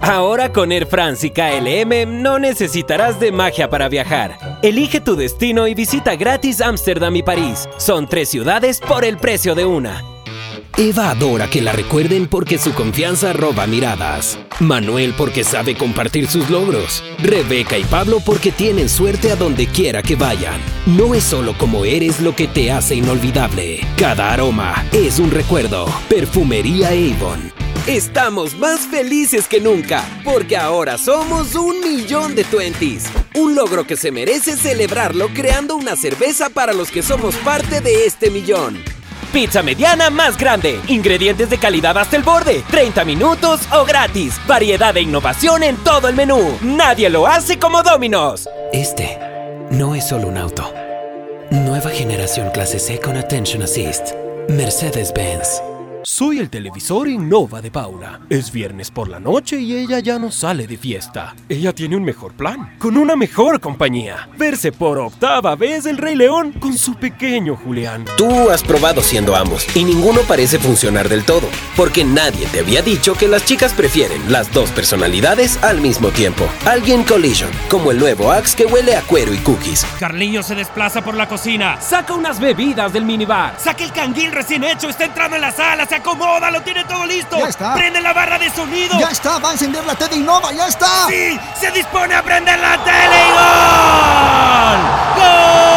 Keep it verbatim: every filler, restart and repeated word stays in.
Ahora con Air France y K L M no necesitarás de magia para viajar. Elige tu destino y visita gratis Ámsterdam y París. Son tres ciudades por el precio de una. Eva adora que la recuerden porque su confianza roba miradas. Manuel porque sabe compartir sus logros. Rebeca y Pablo porque tienen suerte a donde quiera que vayan. No es solo como eres lo que te hace inolvidable. Cada aroma es un recuerdo. Perfumería Avon. Estamos más felices que nunca, porque ahora somos un millón de twenties. Un logro que se merece celebrarlo creando una cerveza para los que somos parte de este millón. Pizza mediana más grande, ingredientes de calidad hasta el borde, treinta minutos o gratis, variedad e innovación en todo el menú. Nadie lo hace como Domino's. Este no es solo un auto. Nueva generación clase C con Attention Assist. Mercedes-Benz. Soy el televisor Innova de Paula. Es viernes por la noche y ella ya no sale de fiesta. Ella tiene un mejor plan, con una mejor compañía. Verse por octava vez el Rey León con su pequeño Julián. Tú has probado siendo ambos y ninguno parece funcionar del todo, porque nadie te había dicho que las chicas prefieren las dos personalidades al mismo tiempo. Alguien Collision, como el nuevo Axe que huele a cuero y cookies. Carliño se desplaza por la cocina. Saca unas bebidas del minibar. Saca el canguil recién hecho, está entrando en la sala. Se acomoda, lo tiene todo listo. Ya está. Prende la barra de sonido. Ya está, va a encender la tele Innova, ya está. Sí, se dispone a prender la tele y ¡gol! ¡Gol!